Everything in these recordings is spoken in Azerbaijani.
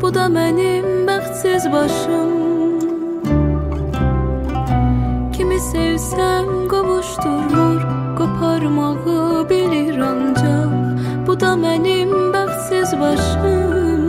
bu da mənim bəxtsiz başım. Kimi sevsəm qovuşdurmur, qoparmağı bilir ancaq, bu da mənim bəxtsiz başım.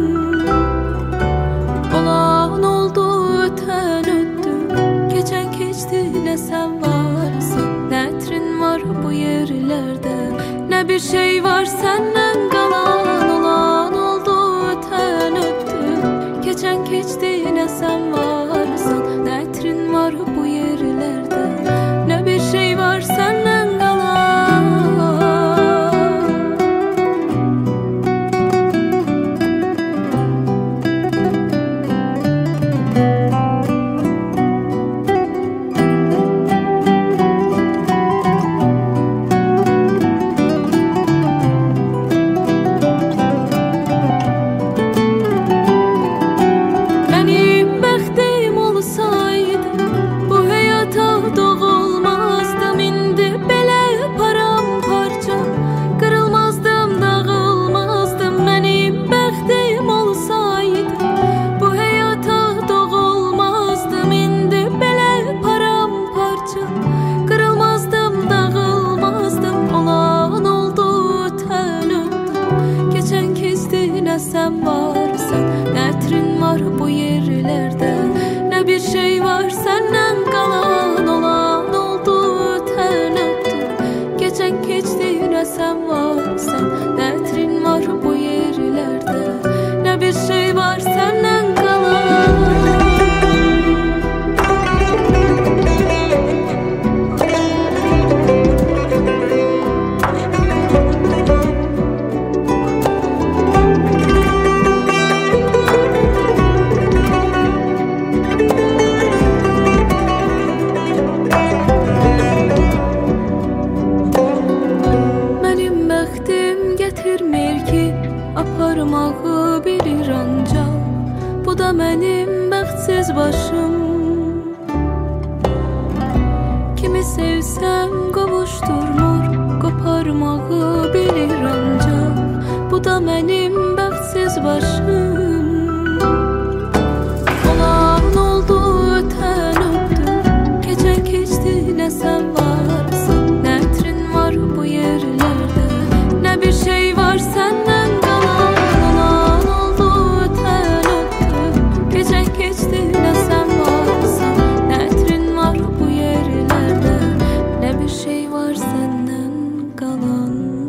Olan oldu, ötən ötdü, keçən keçdi, nə sən varsın, nə ətrin var bu yerlərdə, nə bir şey var səndən qalan. Olan oldu, ötən ötdü, keçən keçdi, nə sən varsın, nə ətrin var bu yerlərdə, nə bir şey var səndən qalan. Sən varsan, nə ətrin var bu yerlərdə, nə bir şey var səndən qalan. Olan oldu, ötən ötdü, keçən keçdi, nə sən varsan, nə ətrin var bu yerlərdə, nə bir şey var səndən qalan. Aparmağı bilir ancaq, bu da mənim bəxtsiz başım. Kimi sevsəm qovuşdurmur, qoparmağı bilir ancaq, bu da mənim bəxtsiz başım. Olan oldu, ötən ötdü, keçən keçdi, nə sən varsın, nə ətrin var bu yerlərdə, nə bir şey var səndən qalan. Olan oldu, ötən ötdü, keçən keçdi, nə sən varsan, nə ətrin var bu yerlərdə, nə bir şey var səndən qalan.